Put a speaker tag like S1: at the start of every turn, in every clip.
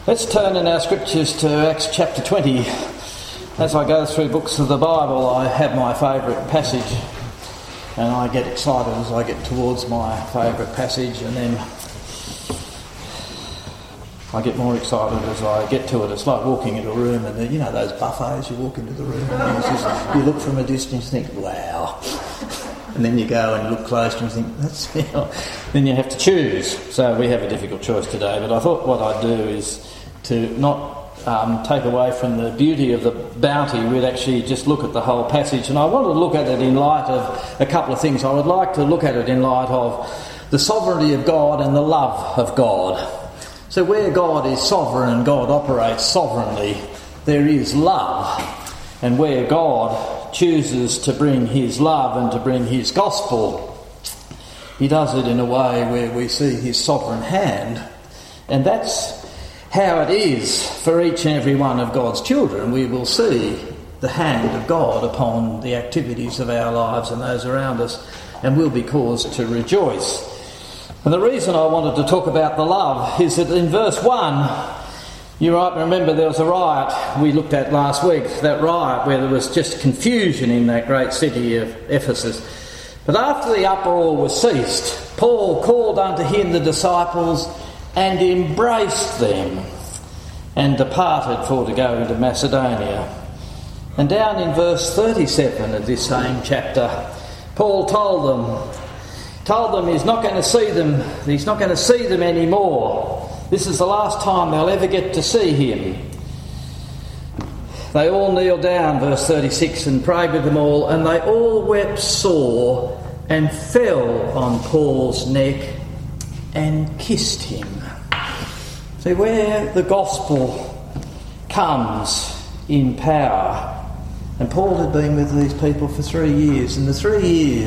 S1: Let's turn in our scriptures to Acts chapter 20. As I go through books of the Bible, I have my favourite passage, and I get excited as I get towards my favourite passage, and then I get more excited as I get to it. It's like walking into a room, and you know those buffets, you walk into the room and you look from a distance and think, wow. And then you go and look close and you think, that's... Then you have to choose. So we have a difficult choice today, but I thought what I'd do is to not take away from the beauty of the bounty. We'd actually just look at the whole passage, and I want to look at it in light of a couple of things. I would like to look at it in light of the sovereignty of God and the love of God. So where God is sovereign and God operates sovereignly, there is love. And where God chooses to bring his love and to bring his gospel, he does it in a way where we see his sovereign hand. And that's how it is for each and every one of God's children. We will see the hand of God upon the activities of our lives and those around us, and we'll be caused to rejoice. And the reason I wanted to talk about the love is that in verse 1, you might remember there was a riot we looked at last week, that riot where there was just confusion in that great city of Ephesus. But after the uproar was ceased, Paul called unto him the disciples and embraced them and departed for to go into Macedonia. And down in verse 37 of this same chapter, Paul told them he's not going to see them anymore. This is the last time they'll ever get to see him. They all kneeled down, verse 36, and prayed with them all, and they all wept sore and fell on Paul's neck and kissed him. See, where the gospel comes in power, and Paul had been with these people for 3 years, and the 3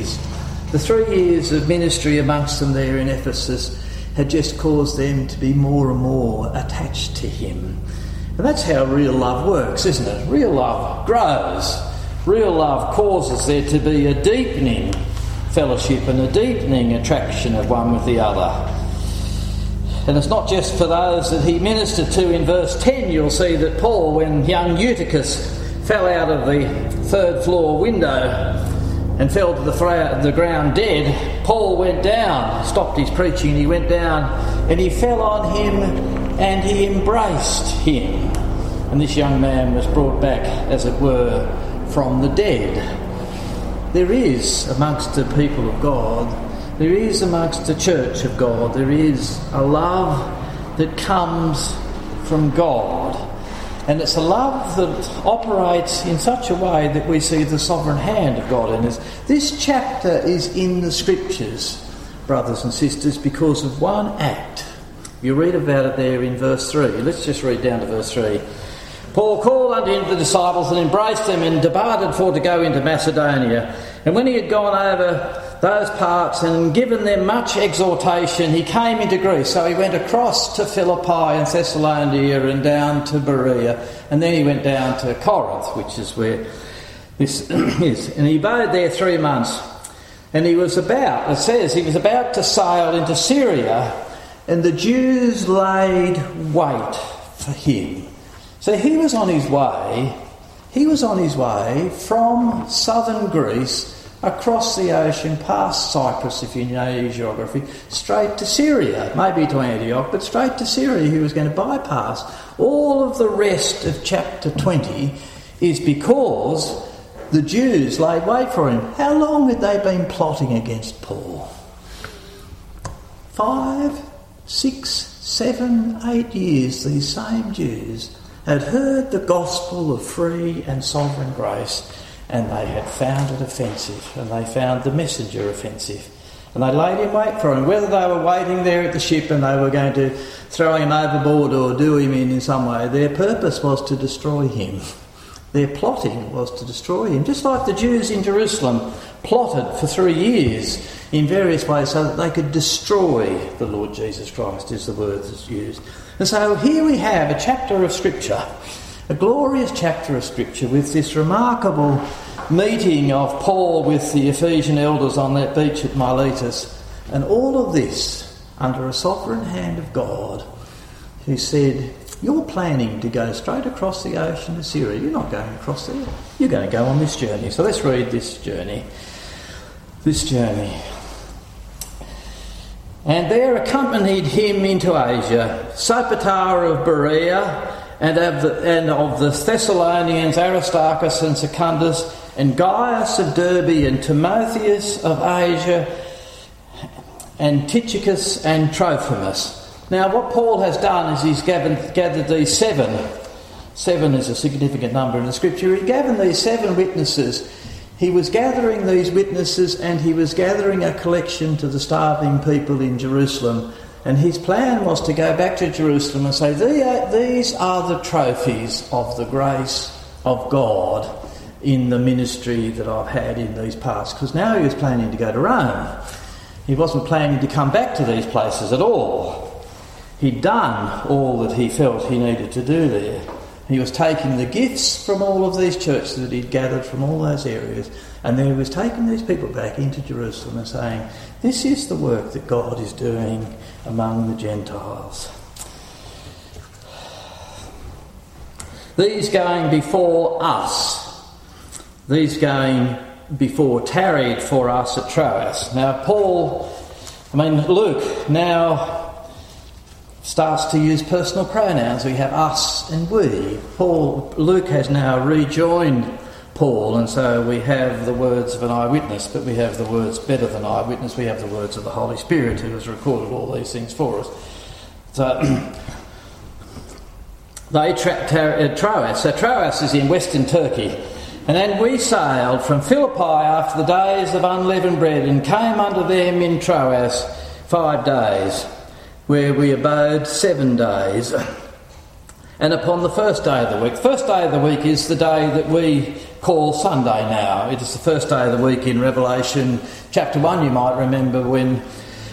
S1: years of ministry amongst them there in Ephesus had just caused them to be more and more attached to him. And that's how real love works, isn't it? Real love grows. Real love causes there to be a deepening fellowship and a deepening attraction of one with the other. And it's not just for those that he ministered to. In verse 10 you'll see that Paul, when young Eutychus fell out of the third floor window and fell to the ground dead, Paul went down, stopped his preaching, he went down and he fell on him and he embraced him. And this young man was brought back, as it were, from the dead. There is amongst the people of God, there is amongst the church of God, there is a love that comes from God. And it's a love that operates in such a way that we see the sovereign hand of God in us. This chapter is in the scriptures, brothers and sisters, because of one act. You read about it there in verse 3. Let's just read down to verse 3. Paul called unto him the disciples and embraced them and departed for to go into Macedonia. And when he had gone over those parts and given them much exhortation, he came into Greece. So he went across to Philippi and Thessalonica and down to Berea, and then he went down to Corinth, which is where this is. And he abode there 3 months. And he was about to sail into Syria, and the Jews laid wait for him. So he was on his way from southern Greece across the ocean, past Cyprus, if you know your geography, straight to Syria, maybe to Antioch, but straight to Syria. He was going to bypass. All of the rest of chapter 20 is because the Jews laid wait for him. How long had they been plotting against Paul? 5, 6, 7, 8 years, these same Jews had heard the gospel of free and sovereign grace, and they had found it offensive, and they found the messenger offensive. And they laid in wait for him, whether they were waiting there at the ship and they were going to throw him overboard or do him in some way. Their purpose was to destroy him. Their plotting was to destroy him, just like the Jews in Jerusalem plotted for 3 years in various ways so that they could destroy the Lord Jesus Christ, is the word that's used. And so here we have a chapter of Scripture, a glorious chapter of Scripture, with this remarkable meeting of Paul with the Ephesian elders on that beach at Miletus, and all of this under a sovereign hand of God, who said, You're planning to go straight across the ocean to Syria. You're not going across there. You're going to go on this journey. So let's read this journey. This journey. And there accompanied him into Asia Sopater of Berea, and of the Thessalonians Aristarchus and Secundus, and Gaius of Derbe, and Timotheus of Asia, and Tychicus and Trophimus. Now what Paul has done is he's gathered these seven. Seven is a significant number in the scripture. He gathered these 7 witnesses. He was gathering these witnesses, and he was gathering a collection to the starving people in Jerusalem. And his plan was to go back to Jerusalem and say, these are the trophies of the grace of God in the ministry that I've had in these parts. Because now he was planning to go to Rome. He wasn't planning to come back to these places at all. He'd done all that he felt he needed to do there. He was taking the gifts from all of these churches that he'd gathered from all those areas, and then he was taking these people back into Jerusalem and saying, this is the work that God is doing among the Gentiles. These going before us, these going before tarried for us at Troas. Now Luke now starts to use personal pronouns. We have us and we. Luke has now rejoined Paul, and so we have the words of an eyewitness, but we have the words better than eyewitness. We have the words of the Holy Spirit, who has recorded all these things for us. So they trapped at Troas. So Troas is in western Turkey. And then we sailed from Philippi after the days of unleavened bread, and came unto them in Troas 5 days, where we abode 7 days. And upon the first day of the week, first day of the week is the day that we call Sunday now. It is the first day of the week in Revelation chapter 1. You might remember when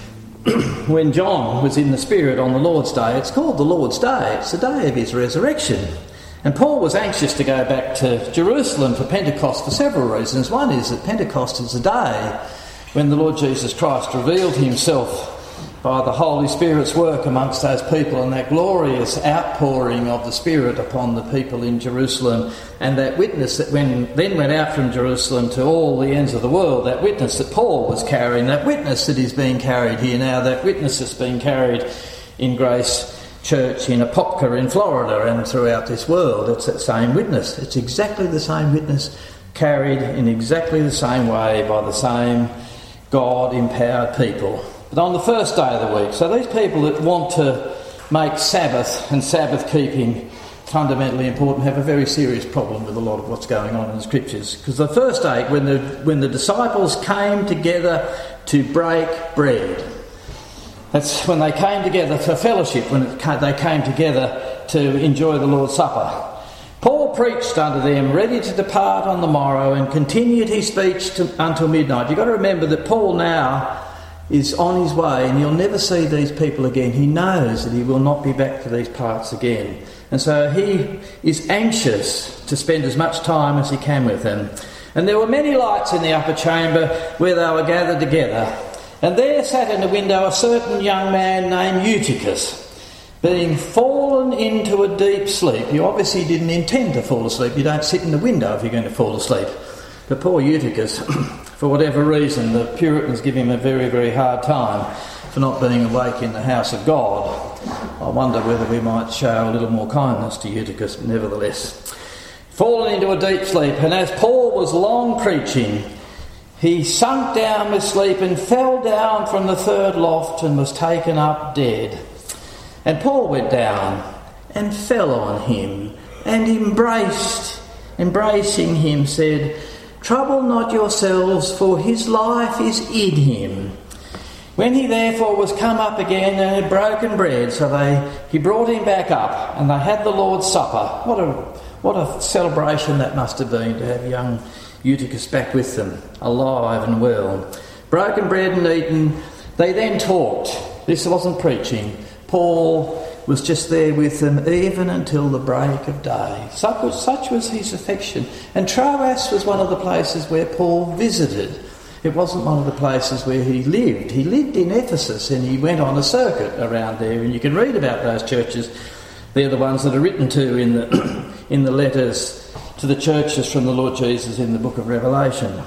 S1: John was in the Spirit on the Lord's Day. It's called the Lord's Day. It's the day of his resurrection. And Paul was anxious to go back to Jerusalem for Pentecost for several reasons. One is that Pentecost is the day when the Lord Jesus Christ revealed himself by the Holy Spirit's work amongst those people, and that glorious outpouring of the Spirit upon the people in Jerusalem, and that witness that then went out from Jerusalem to all the ends of the world, that witness that Paul was carrying, that witness that is being carried here now, that witness that's being carried in Grace Church in Apopka in Florida and throughout this world. It's that same witness. It's exactly the same witness, carried in exactly the same way by the same God-empowered people. But on the first day of the week, so these people that want to make Sabbath and Sabbath keeping fundamentally important have a very serious problem with a lot of what's going on in the Scriptures. Because the first day, when the disciples came together to break bread, that's when they came together for fellowship, they came together to enjoy the Lord's Supper. Paul preached unto them, ready to depart on the morrow, and continued his speech until midnight. You've got to remember that Paul now is on his way, and he'll never see these people again. He knows that he will not be back to these parts again. And so he is anxious to spend as much time as he can with them. And there were many lights in the upper chamber where they were gathered together. And there sat in the window a certain young man named Eutychus, being fallen into a deep sleep. He obviously didn't intend to fall asleep. You don't sit in the window if you're going to fall asleep. But poor Eutychus, for whatever reason, the Puritans give him a very, very hard time for not being awake in the house of God. I wonder whether we might show a little more kindness to Eutychus, nevertheless. Fallen into a deep sleep, and as Paul was long preaching, he sunk down with sleep and fell down from the 3rd loft and was taken up dead. And Paul went down and fell on him and embracing him, said, "Trouble not yourselves, for his life is in him." When he therefore was come up again and had broken bread, he brought him back up, and they had the Lord's Supper. What a celebration that must have been to have young Eutychus back with them, alive and well. Broken bread and eaten, they then talked. This wasn't preaching. Paul was just there with them even until the break of day. Such was his affection. And Troas was one of the places where Paul visited. It wasn't one of the places where he lived. He lived in Ephesus, and he went on a circuit around there, and you can read about those churches They're the ones that are written to in the letters to the churches from the Lord Jesus in the book of Revelation.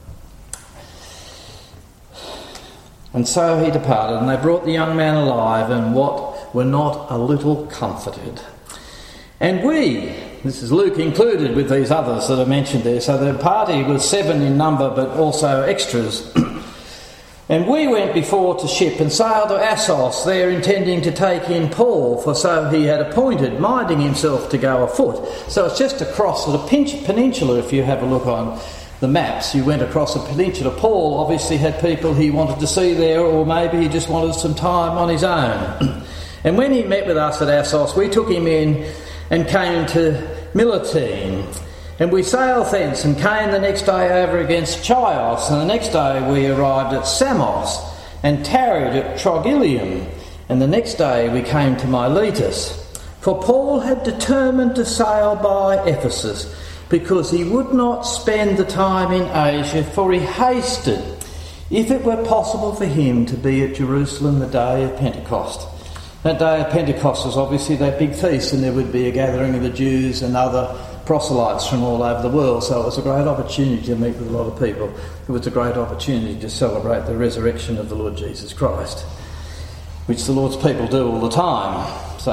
S1: And so he departed, and they brought the young man alive, and what were not a little comforted. And we, this is Luke included with these others that are mentioned there, so the party was 7 in number but also extras. And we went before to ship and sailed to Assos, there intending to take in Paul, for so he had appointed, minding himself to go afoot. So it's just across the peninsula, if you have a look on the maps. You went across the peninsula. Paul obviously had people he wanted to see there, or maybe he just wanted some time on his own. And when he met with us at Assos, we took him in and came to Miletus. And we sailed thence and came the next day over against Chios, and the next day we arrived at Samos and tarried at Trogyllium, and the next day we came to Miletus. For Paul had determined to sail by Ephesus, because he would not spend the time in Asia, for he hasted, if it were possible for him, to be at Jerusalem the day of Pentecost. That day of Pentecost was obviously that big feast, and there would be a gathering of the Jews and other proselytes from all over the world, so it was a great opportunity to meet with a lot of people. It was a great opportunity to celebrate the resurrection of the Lord Jesus Christ, which the Lord's people do all the time.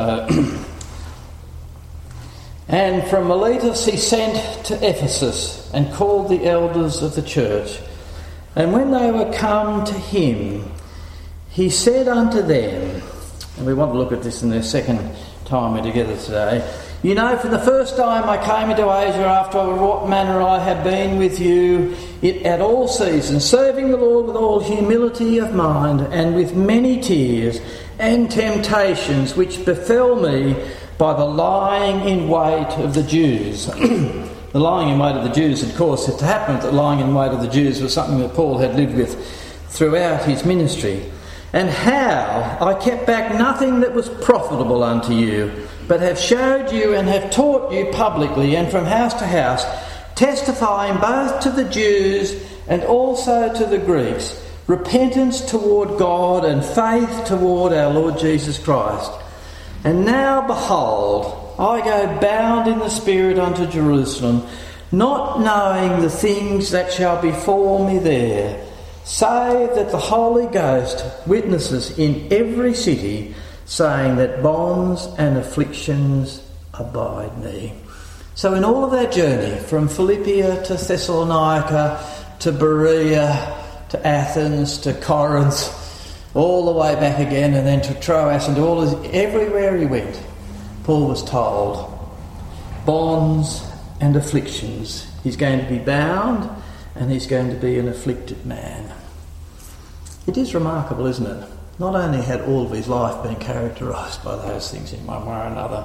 S1: And from Miletus he sent to Ephesus and called the elders of the church. And when they were come to him, he said unto them, and we want to look at this in the second time we're together today, you know, from the first time I came into Asia, after what manner I have been with you at all seasons, serving the Lord with all humility of mind and with many tears and temptations which befell me by the lying in wait of the Jews. The lying in wait of the Jews, of course, it happened that lying in wait of the Jews was something that Paul had lived with throughout his ministry. And how I kept back nothing that was profitable unto you, but have showed you and have taught you publicly and from house to house, testifying both to the Jews and also to the Greeks, repentance toward God and faith toward our Lord Jesus Christ. And now, behold, I go bound in the Spirit unto Jerusalem, not knowing the things that shall befall me there, save that the Holy Ghost witnesses in every city, saying that bonds and afflictions abide me. So in all of our journey, from Philippia to Thessalonica to Berea to Athens to Corinth, all the way back again, and then to Troas, and everywhere he went, Paul was told, bonds and afflictions. He's going to be bound, and he's going to be an afflicted man. It is remarkable, isn't it? Not only had all of his life been characterised by those things in one way or another,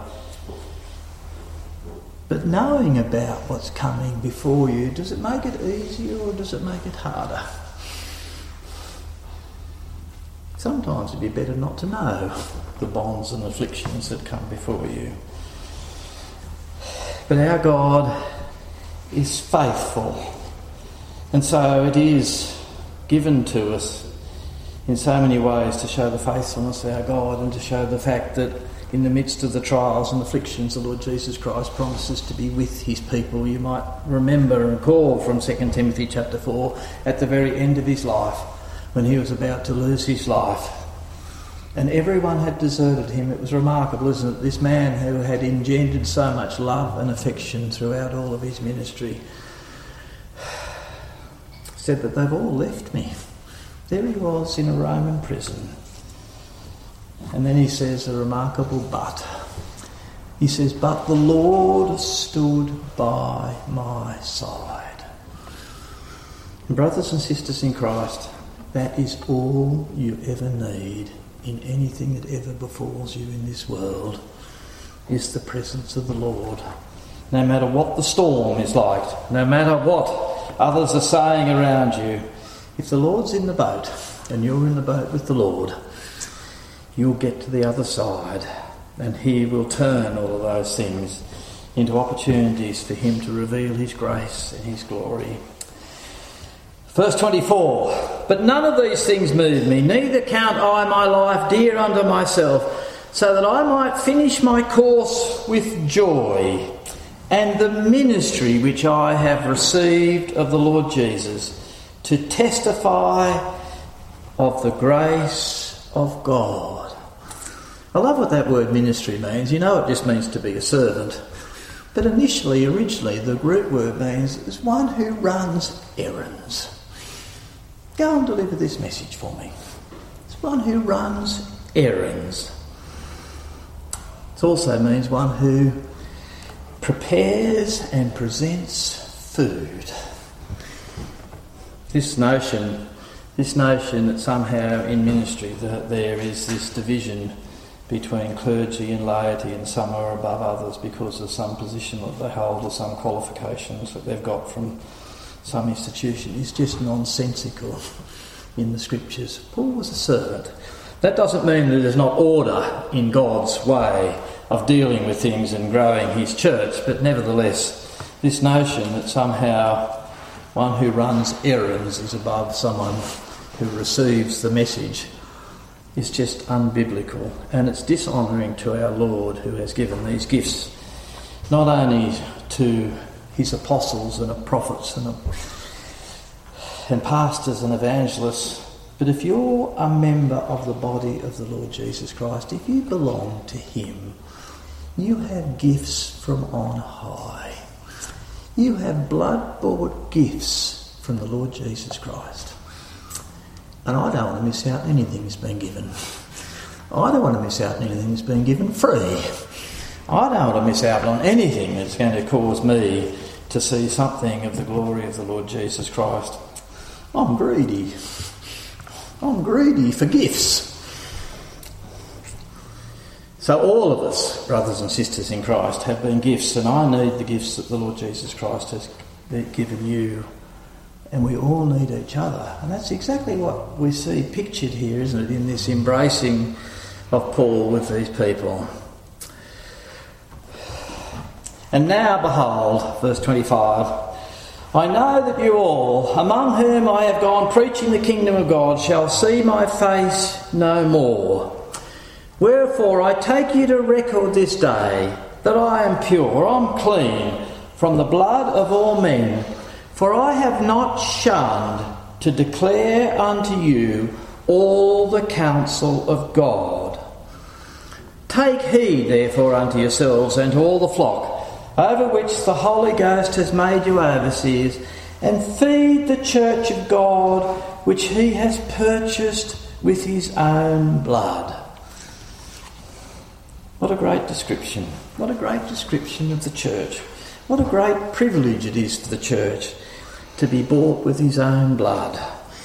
S1: but knowing about what's coming before you, does it make it easier or does it make it harder? Sometimes it'd be better not to know the bonds and afflictions that come before you. But our God is faithful, and so it is given to us in so many ways to show the faithfulness of our God and to show the fact that in the midst of the trials and afflictions, the Lord Jesus Christ promises to be with his people. You might remember and recall from 2 Timothy chapter 4, at the very end of his life, when he was about to lose his life, and everyone had deserted him. It was remarkable, isn't it? This man who had engendered so much love and affection throughout all of his ministry said that they've all left me. There he was in a Roman prison. And then he says a remarkable but. He says, but the Lord stood by my side. And brothers and sisters in Christ, that is all you ever need in anything that ever befalls you in this world, is the presence of the Lord. No matter what the storm is like, no matter what others are saying around you, if the Lord's in the boat and you're in the boat with the Lord, you'll get to the other side, and he will turn all of those things into opportunities for him to reveal his grace and his glory. Verse 24, but none of these things move me, neither count I my life dear unto myself, so that I might finish my course with joy, and the ministry which I have received of the Lord Jesus, to testify of the grace of God. I love what that word ministry means. You know, it just means to be a servant. But originally, the root word means is one who runs errands. Go and deliver this message for me. It's one who runs errands. It also means one who prepares and presents food. This notion that somehow in ministry that there is this division between clergy and laity, and some are above others because of some position that they hold or some qualifications that they've got from some institution, is just nonsensical in the scriptures. Paul was a servant. That doesn't mean that there's not order in God's way of dealing with things and growing his church, but nevertheless, this notion that somehow one who runs errands is above someone who receives the message is just unbiblical, and it's dishonouring to our Lord, who has given these gifts not only to his apostles and prophets and pastors and evangelists, but if you're a member of the body of the Lord Jesus Christ, if you belong to him, you have gifts from on high. You have blood-bought gifts from the Lord Jesus Christ. And I don't want to miss out on anything that's been given. I don't want to miss out on anything that's been given free. I don't want to miss out on anything that's going to cause me to see something of the glory of the Lord Jesus Christ. I'm greedy. I'm greedy for gifts. So all of us, brothers and sisters in Christ, have been gifts, and I need the gifts that the Lord Jesus Christ has given you. And we all need each other. And that's exactly what we see pictured here, isn't it, in this embracing of Paul with these people. And now, behold, verse 25, I know that you all, among whom I have gone preaching the kingdom of God, shall see my face no more. Wherefore I take you to record this day that I am pure, I'm clean from the blood of all men. For I have not shunned to declare unto you all the counsel of God. Take heed therefore unto yourselves and to all the flock, over which the Holy Ghost has made you overseers, and feed the church of God, which he has purchased with his own blood. What a great description. What a great description of the church. What a great privilege it is to the church to be bought with his own blood.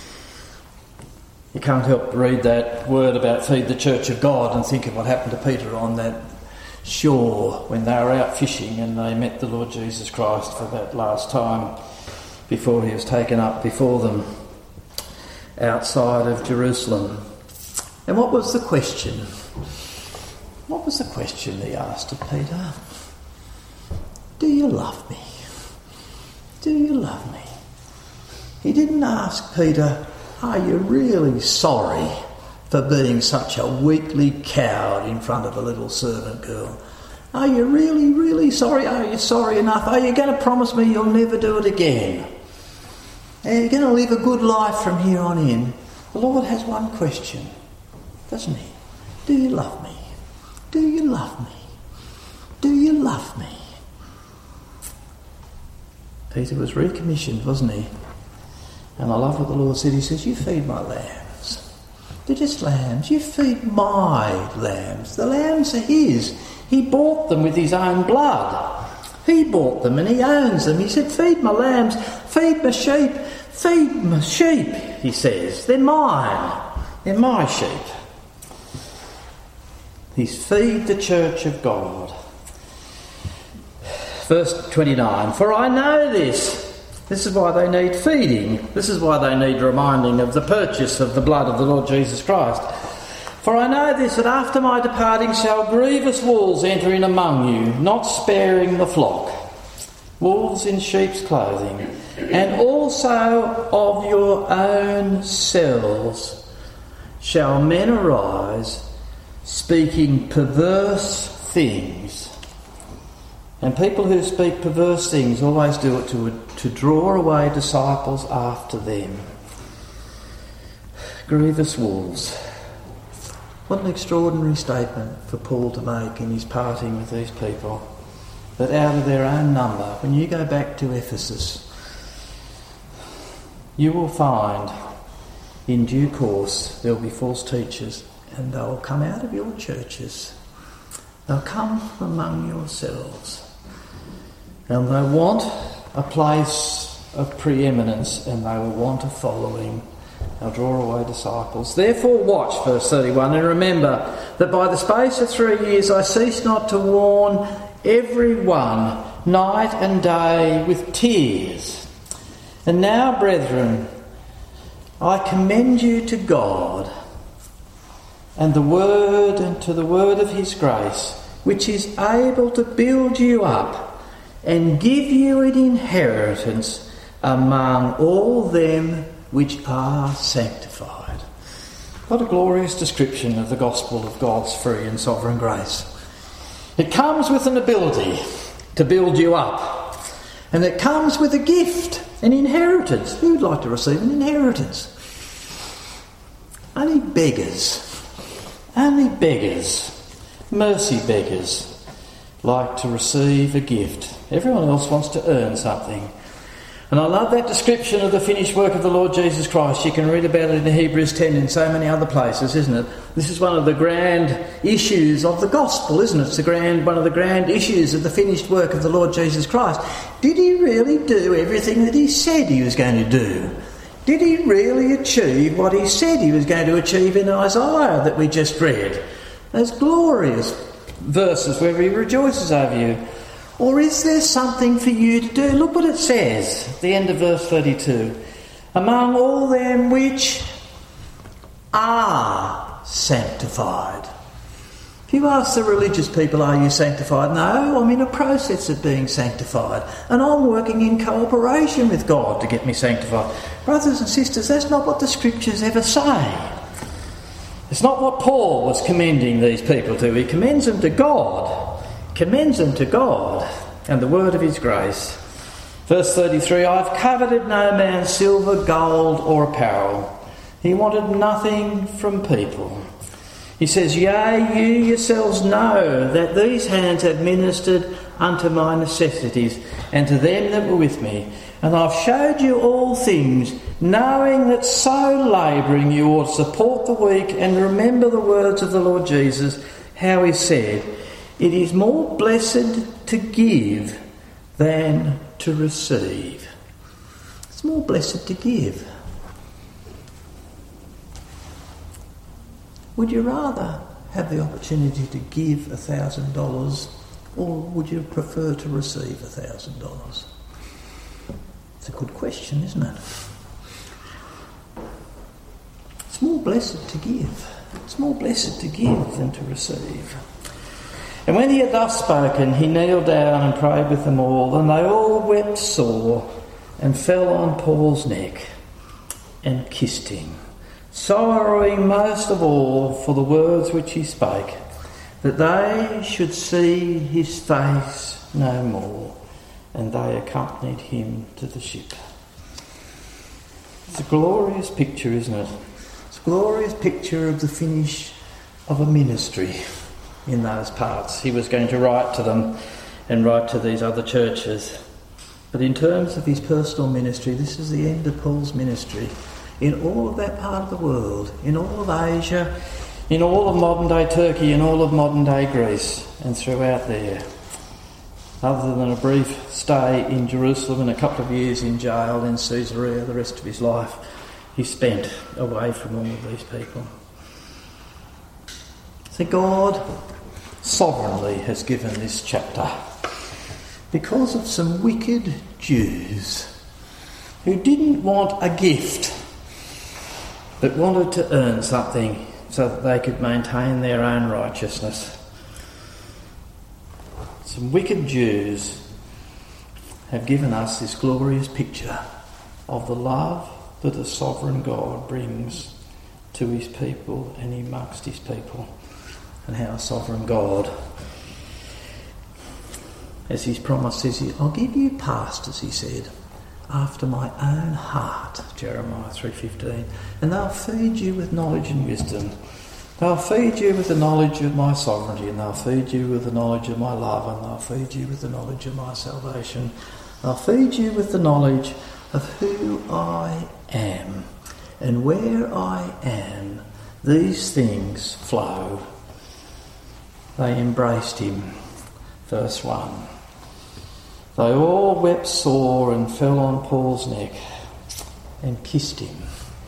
S1: You can't help but read that word about feed the church of God and think of what happened to Peter on that shore when they were out fishing and they met the Lord Jesus Christ for that last time before he was taken up before them outside of Jerusalem. And what was the question? What was the question he asked of Peter? Do you love me? Do you love me? He didn't ask Peter, are you really sorry for being such a weakly coward in front of a little servant girl? Are you really, really sorry? Are you sorry enough? Are you going to promise me you'll never do it again? Are you going to live a good life from here on in? The Lord has one question, doesn't he? Do you love me? Do you love me? Do you love me? Peter was recommissioned, wasn't he? And I love what the Lord said. He says, you feed my lambs. They're just lambs. You feed my lambs. The lambs are his. He bought them with his own blood. He bought them and he owns them. He said, feed my lambs, feed my sheep, feed my sheep, he says. They're mine. They're my sheep. He's feed the church of God. Verse 29, for I know this. This is why they need feeding. This is why they need reminding of the purchase of the blood of the Lord Jesus Christ. For I know this, that after my departing shall grievous wolves enter in among you, not sparing the flock. Wolves in sheep's clothing. And also of your own selves shall men arise, speaking perverse things. And people who speak perverse things always do it to draw away disciples after them. Grievous wolves. What an extraordinary statement for Paul to make in his parting with these people. That out of their own number, when you go back to Ephesus, you will find in due course there will be false teachers, and they will come out of your churches. They'll come from among yourselves. And they want a place of preeminence, and they will want a following. They'll draw away disciples. Therefore watch, verse 31, and remember that by the space of 3 years I cease not to warn every one, night and day, with tears. And now, brethren, I commend you to God and to the word of his grace, which is able to build you up and give you an inheritance among all them which are sanctified. What a glorious description of the gospel of God's free and sovereign grace. It comes with an ability to build you up. And it comes with a gift, an inheritance. Who would like to receive an inheritance? Only beggars, mercy beggars like to receive a gift. Everyone else wants to earn something. And I love that description of the finished work of the Lord Jesus Christ. You can read about it in Hebrews 10 and so many other places, isn't it? This is one of the grand issues of the gospel, isn't it? It's one of the grand issues of the finished work of the Lord Jesus Christ. Did he really do everything that he said he was going to do? Did he really achieve what he said he was going to achieve in Isaiah that we just read? Those glorious verses where he rejoices over you. Or is there something for you to do? Look what it says at the end of verse 32. Among all them which are sanctified. If you ask the religious people, are you sanctified? No, I'm in a process of being sanctified. And I'm working in cooperation with God to get me sanctified. Brothers and sisters, that's not what the scriptures ever say. It's not what Paul was commending these people to. He commends them to God. Commends them to God and the word of his grace. Verse 33, I've coveted no man's silver, gold or apparel. He wanted nothing from people. He says, yea, you yourselves know that these hands have ministered unto my necessities and to them that were with me. And I've showed you all things, knowing that so labouring you ought to support the weak and remember the words of the Lord Jesus, how he said, it is more blessed to give than to receive. It's more blessed to give. Would you rather have the opportunity to give $1,000 or would you prefer to receive $1,000? It's a good question, isn't it? It's more blessed to give. It's more blessed to give than to receive. And when he had thus spoken, he kneeled down and prayed with them all, and they all wept sore and fell on Paul's neck and kissed him, sorrowing most of all for the words which he spake, that they should see his face no more. And they accompanied him to the ship. It's a glorious picture, isn't it? It's a glorious picture of the finish of a ministry in those parts. He was going to write to them and write to these other churches. But in terms of his personal ministry, this is the end of Paul's ministry. In all of that part of the world, in all of Asia, in all of modern-day Turkey, in all of modern-day Greece, and throughout there. Other than a brief stay in Jerusalem and a couple of years in jail in Caesarea, the rest of his life he spent away from all of these people. So God sovereignly has given this chapter because of some wicked Jews who didn't want a gift but wanted to earn something so that they could maintain their own righteousness. Some wicked Jews have given us this glorious picture of the love that a sovereign God brings to his people and amongst his people. and how a sovereign God, as He's promised, says, I'll give you pastors, He said, after my own heart, Jeremiah 3:15, and they'll feed you with knowledge and wisdom. They'll feed you with the knowledge of my sovereignty, and they'll feed you with the knowledge of my love, and they'll feed you with the knowledge of my salvation. They'll feed you with the knowledge of who I am. And where I am, these things flow. They embraced Him. Verse 1. They all wept sore and fell on Paul's neck and kissed him.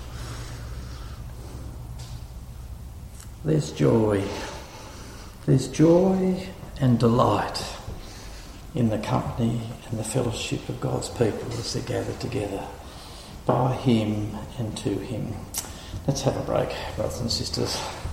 S1: There's joy. There's joy and delight in the company and the fellowship of God's people as they gather together by Him and to Him. Let's have a break, brothers and sisters.